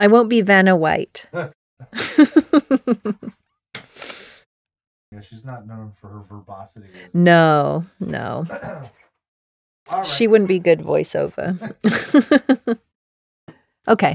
I won't be Vanna White. Yeah, she's not known for her verbosity. No. All right. She wouldn't be good voiceover. Okay.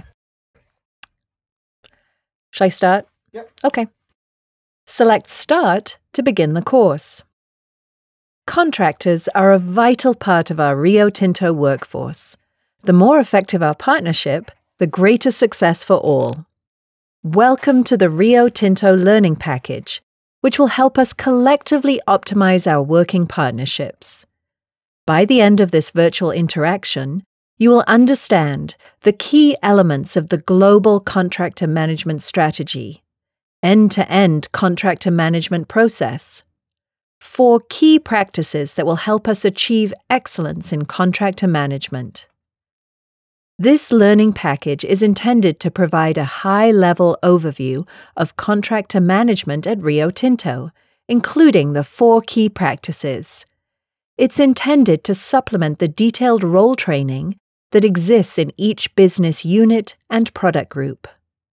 Shall I start? Yep. Okay. Select Start to begin the course. Contractors are a vital part of our Rio Tinto workforce. The more effective our partnership, the greater success for all. Welcome to the Rio Tinto Learning Package, which will help us collectively optimize our working partnerships. By the end of this virtual interaction, you will understand the key elements of the global contractor management strategy, end-to-end contractor management process, 4 key practices that will help us achieve excellence in contractor management. This learning package is intended to provide a high-level overview of contractor management at Rio Tinto, including the 4 key practices. It's intended to supplement the detailed role training that exists in each business unit and product group.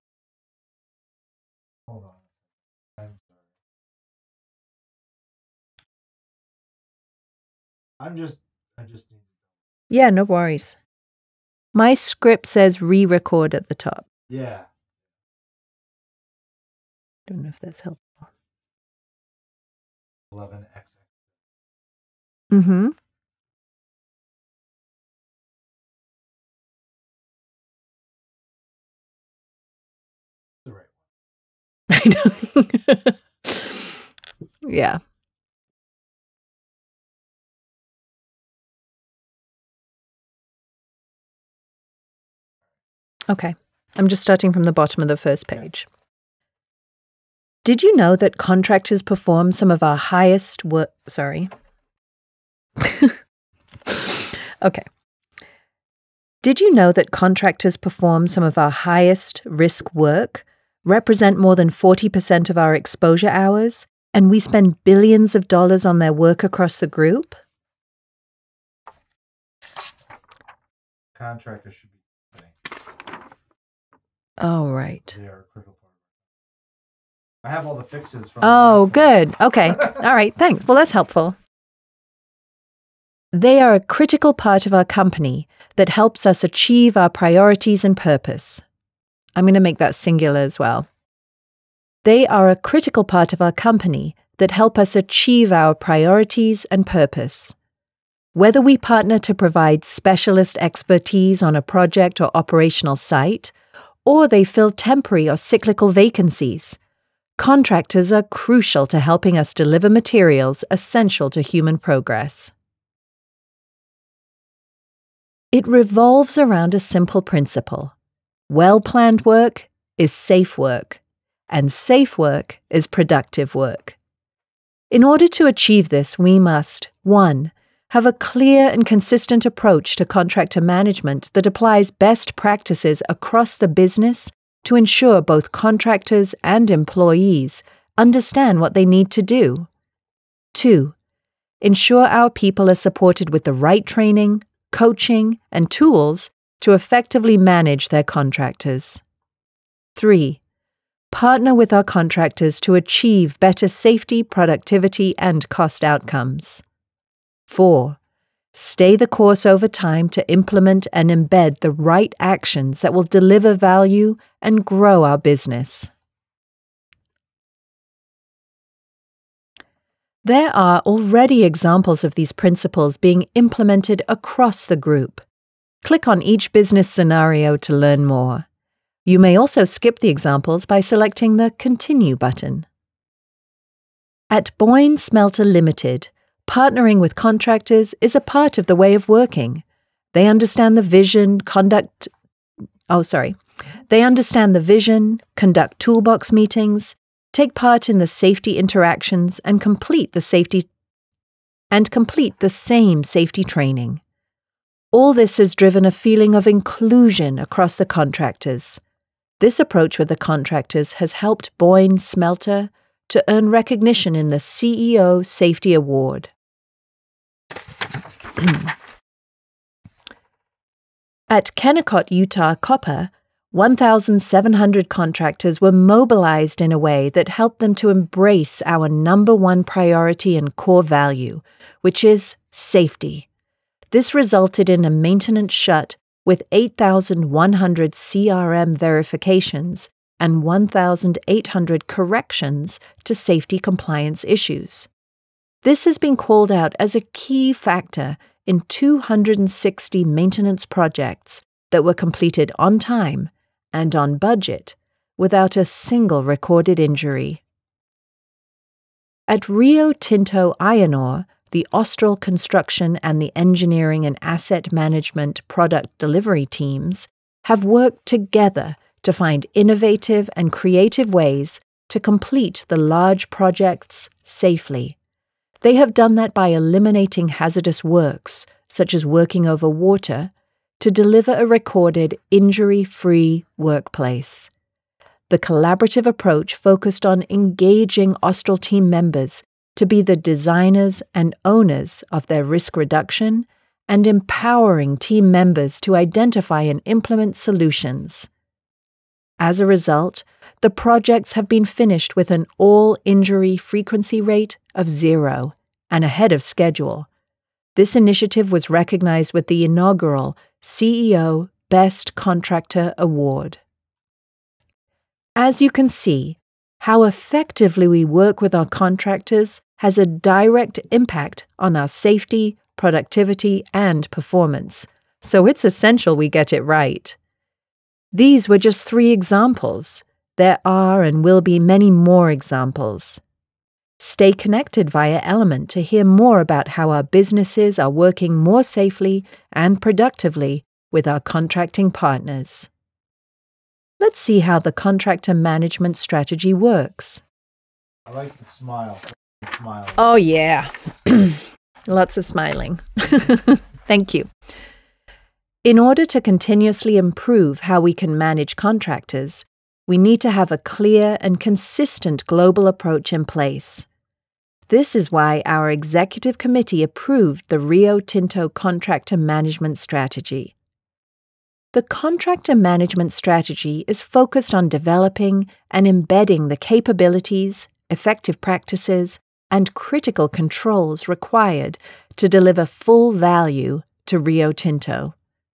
Hold on. I'm sorry. I just need. Yeah, no worries. My script says re-record at the top. Yeah. Don't know if that's helpful. 11x. Mm-hmm. The right I know. Yeah. Okay. I'm just starting from the bottom of the first page. Did you know that contractors perform some of our highest work? Sorry. Okay. Did you know that contractors perform some of our highest risk work, represent more than 40% of our exposure hours, and we spend billions of dollars on their work across the group? Contractors should be. Oh, right. They are a critical part. I have all the fixes from. Oh, good. Okay. All right. Thanks. Well, that's helpful. They are a critical part of our company that helps us achieve our priorities and purpose. I'm going to make that singular as well. They are a critical part of our company that help us achieve our priorities and purpose. Whether we partner to provide specialist expertise on a project or operational site, or they fill temporary or cyclical vacancies, contractors are crucial to helping us deliver materials essential to human progress. It revolves around a simple principle. Well-planned work is safe work, and safe work is productive work. In order to achieve this, we must, 1. Have a clear and consistent approach to contractor management that applies best practices across the business to ensure both contractors and employees understand what they need to do. 2. Ensure our people are supported with the right training, coaching, and tools to effectively manage their contractors. 3. Partner with our contractors to achieve better safety, productivity, and cost outcomes. 4. Stay the course over time to implement and embed the right actions that will deliver value and grow our business. There are already examples of these principles being implemented across the group. Click on each business scenario to learn more. You may also skip the examples by selecting the Continue button. At Boyne Smelter Limited, partnering with contractors is a part of the way of working. They understand the vision, conduct toolbox meetings, take part in the safety interactions, and complete the same safety training. All this has driven a feeling of inclusion across the contractors. This approach with the contractors has helped Boyne Smelter to earn recognition in the CEO Safety Award. At Kennecott Utah Copper, 1,700 contractors were mobilized in a way that helped them to embrace our number one priority and core value, which is safety. This resulted in a maintenance shut with 8,100 CRM verifications and 1,800 corrections to safety compliance issues. This has been called out as a key factor in 260 maintenance projects that were completed on time and on budget without a single recorded injury. At Rio Tinto Iron Ore, the Austral construction and the engineering and asset management product delivery teams have worked together to find innovative and creative ways to complete the large projects safely. They have done that by eliminating hazardous works, such as working over water, to deliver a recorded injury-free workplace. The collaborative approach focused on engaging Austral team members to be the designers and owners of their risk reduction and empowering team members to identify and implement solutions. As a result, the projects have been finished with an all-injury frequency rate of 0 and ahead of schedule. This initiative was recognized with the inaugural CEO Best Contractor Award. As you can see, how effectively we work with our contractors has a direct impact on our safety, productivity, and performance, so it's essential we get it right. These were just 3 examples. There are and will be many more examples. Stay connected via Element to hear more about how our businesses are working more safely and productively with our contracting partners. Let's see how the contractor management strategy works. I like the smile. Oh, yeah. Lots of smiling. Thank you. In order to continuously improve how we can manage contractors, we need to have a clear and consistent global approach in place. This is why our executive committee approved the Rio Tinto Contractor Management Strategy. The contractor management strategy is focused on developing and embedding the capabilities, effective practices, and critical controls required to deliver full value to Rio Tinto.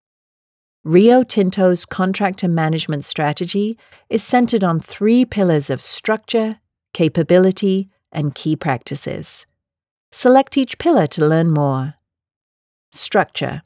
Rio Tinto's contractor management strategy is centered on 3 pillars of structure, capability, and key practices. Select each pillar to learn more. Structure.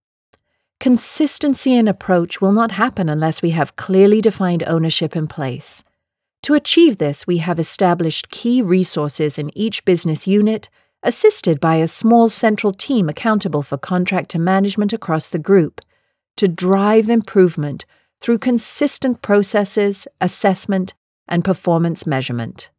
Consistency in approach will not happen unless we have clearly defined ownership in place. To achieve this, we have established key resources in each business unit, assisted by a small central team accountable for contractor management across the group, to drive improvement through consistent processes, assessment, and performance measurement.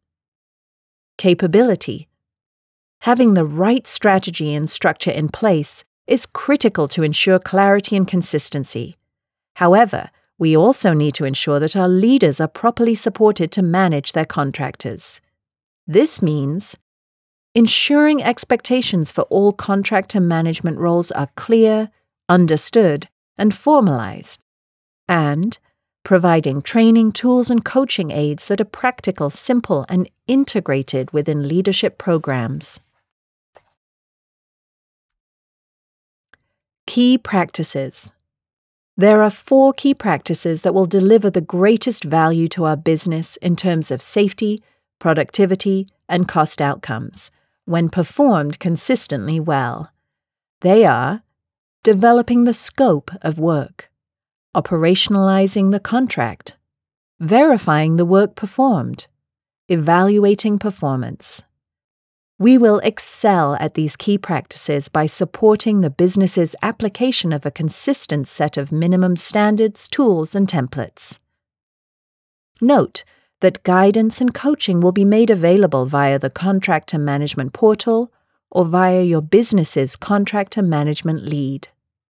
Capability. Having the right strategy and structure in place is critical to ensure clarity and consistency. However, we also need to ensure that our leaders are properly supported to manage their contractors. This means ensuring expectations for all contractor management roles are clear, understood, and formalized, and providing training tools and coaching aids that are practical, simple, and integrated within leadership programs. Key practices. There are 4 key practices that will deliver the greatest value to our business in terms of safety, productivity, and cost outcomes, when performed consistently well. They are developing the scope of work, operationalizing the contract, verifying the work performed, evaluating performance. We will excel at these key practices by supporting the business's application of a consistent set of minimum standards, tools, and templates. Note that guidance and coaching will be made available via the Contractor Management Portal or via your business's Contractor Management Lead.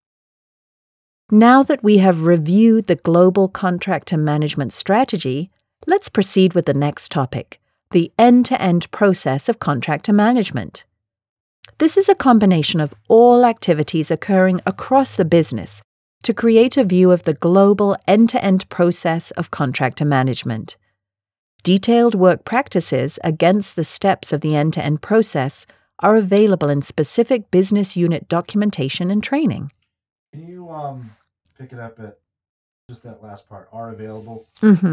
Now that we have reviewed the global contractor management strategy, let's proceed with the next topic, the end-to-end process of contractor management. This is a combination of all activities occurring across the business to create a view of the global end-to-end process of contractor management. Detailed work practices against the steps of the end-to-end process are available in specific business unit documentation and training. Can you pick it up at just that last part? Are available?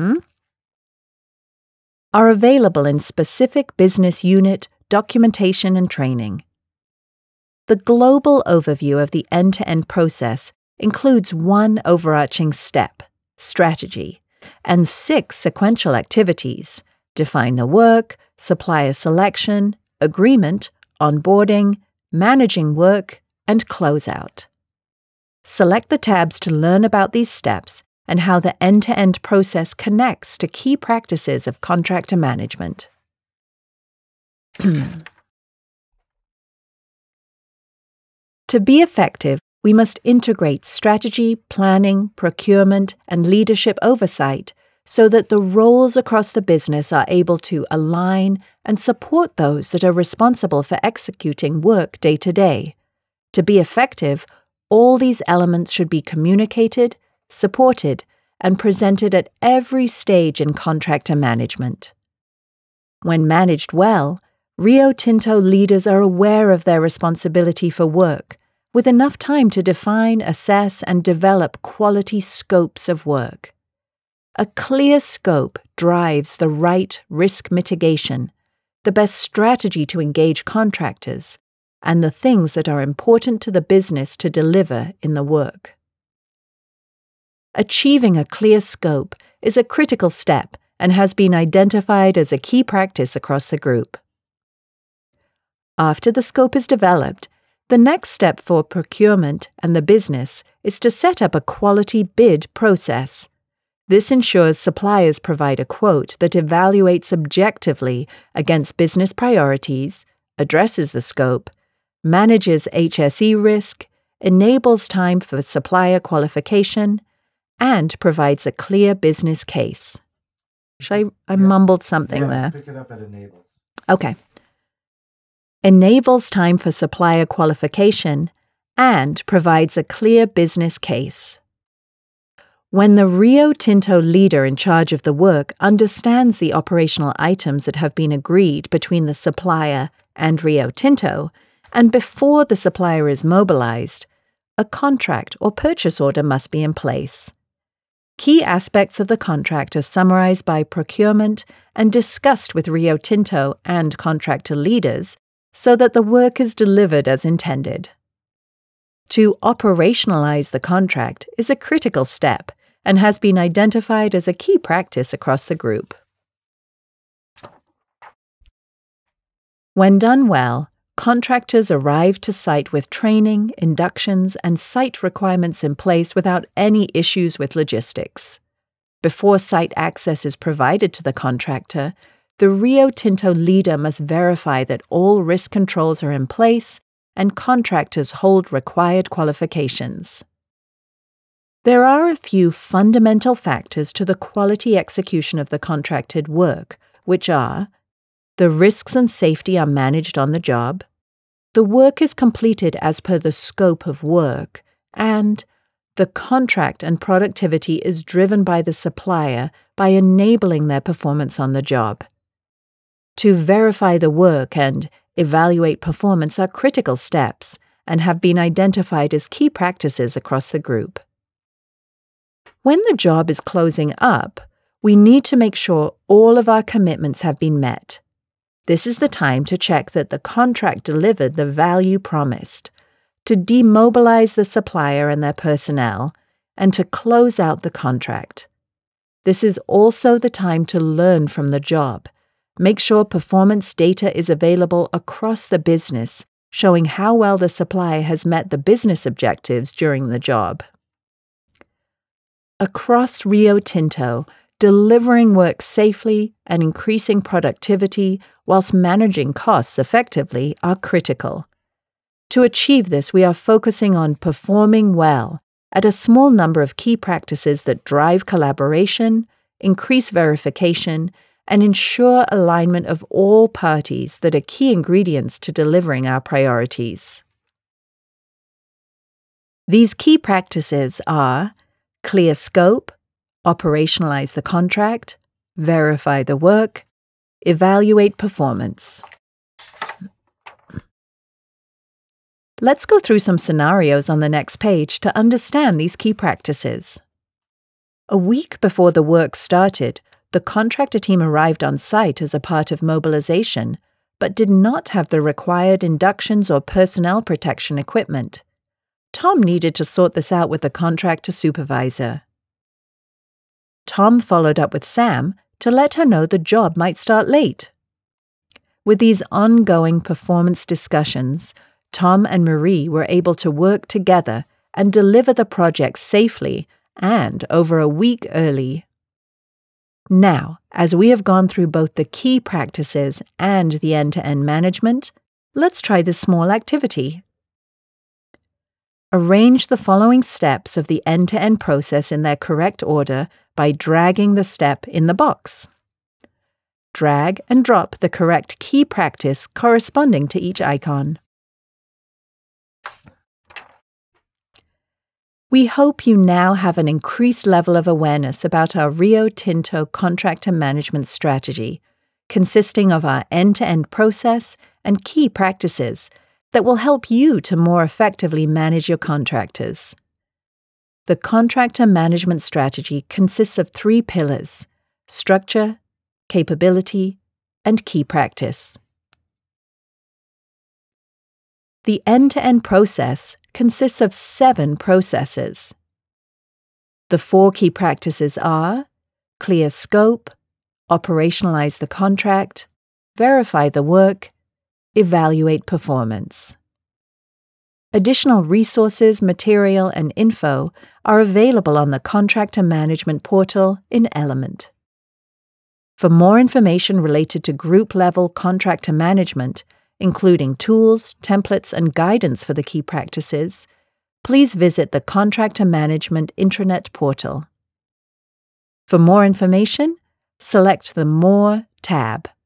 Are available in specific business unit documentation and training. The global overview of the end-to-end process includes one overarching step, strategy, and 6 sequential activities: define the work, supplier selection, agreement, onboarding, managing work, and closeout. Select the tabs to learn about these steps and how the end-to-end process connects to key practices of contractor management. To be effective, we must integrate strategy, planning, procurement, and leadership oversight so that the roles across the business are able to align and support those that are responsible for executing work day to day. To be effective, all these elements should be communicated, supported, and presented at every stage in contractor management. When managed well, Rio Tinto leaders are aware of their responsibility for work, with enough time to define, assess, and develop quality scopes of work. A clear scope drives the right risk mitigation, the best strategy to engage contractors, and the things that are important to the business to deliver in the work. Achieving a clear scope is a critical step and has been identified as a key practice across the group. After the scope is developed, the next step for procurement and the business is to set up a quality bid process. This ensures suppliers provide a quote that evaluates objectively against business priorities, addresses the scope, manages HSE risk, enables time for supplier qualification, and provides a clear business case. I mumbled something there. Pick it up at enable. Okay. Enables time for supplier qualification and provides a clear business case. When the Rio Tinto leader in charge of the work understands the operational items that have been agreed between the supplier and Rio Tinto, and before the supplier is mobilized, a contract or purchase order must be in place. Key aspects of the contract are summarized by procurement and discussed with Rio Tinto and contractor leaders so that the work is delivered as intended. To operationalize the contract is a critical step and has been identified as a key practice across the group. When done well, contractors arrive to site with training, inductions, and site requirements in place without any issues with logistics. Before site access is provided to the contractor, the Rio Tinto leader must verify that all risk controls are in place and contractors hold required qualifications. There are a few fundamental factors to the quality execution of the contracted work, which are: the risks and safety are managed on the job, the work is completed as per the scope of work, and the contract and productivity is driven by the supplier by enabling their performance on the job. To verify the work and evaluate performance are critical steps and have been identified as key practices across the group. When the job is closing up, we need to make sure all of our commitments have been met. This is the time to check that the contract delivered the value promised, to demobilize the supplier and their personnel, and to close out the contract. This is also the time to learn from the job. Make sure performance data is available across the business, showing how well the supplier has met the business objectives during the job. Across Rio Tinto, delivering work safely and increasing productivity whilst managing costs effectively are critical. To achieve this, we are focusing on performing well at a small number of key practices that drive collaboration, increase verification, and ensure alignment of all parties that are key ingredients to delivering our priorities. These key practices are clear scope, operationalize the contract, verify the work, evaluate performance. Let's go through some scenarios on the next page to understand these key practices. A week before the work started, the contractor team arrived on site as a part of mobilization, but did not have the required inductions or personnel protection equipment. Tom needed to sort this out with the contractor supervisor. Tom followed up with Sam to let her know the job might start late. With these ongoing performance discussions, Tom and Marie were able to work together and deliver the project safely and over a week early. Now, as we have gone through both the key practices and the end-to-end management, let's try this small activity. Arrange the following steps of the end-to-end process in their correct order by dragging the step in the box. Drag and drop the correct key practice corresponding to each icon. We hope you now have an increased level of awareness about our Rio Tinto contractor management strategy, consisting of our end-to-end process and key practices that will help you to more effectively manage your contractors. The contractor management strategy consists of 3 pillars: structure, capability, and key practice. The end-to-end process consists of 7 processes. The 4 key practices are clear scope, operationalize the contract, verify the work, evaluate performance. Additional resources, material, and info are available on the Contractor Management portal in Element. For more information related to group-level contractor management, including tools, templates, and guidance for the key practices, please visit the Contractor Management Intranet portal. For more information, select the More tab.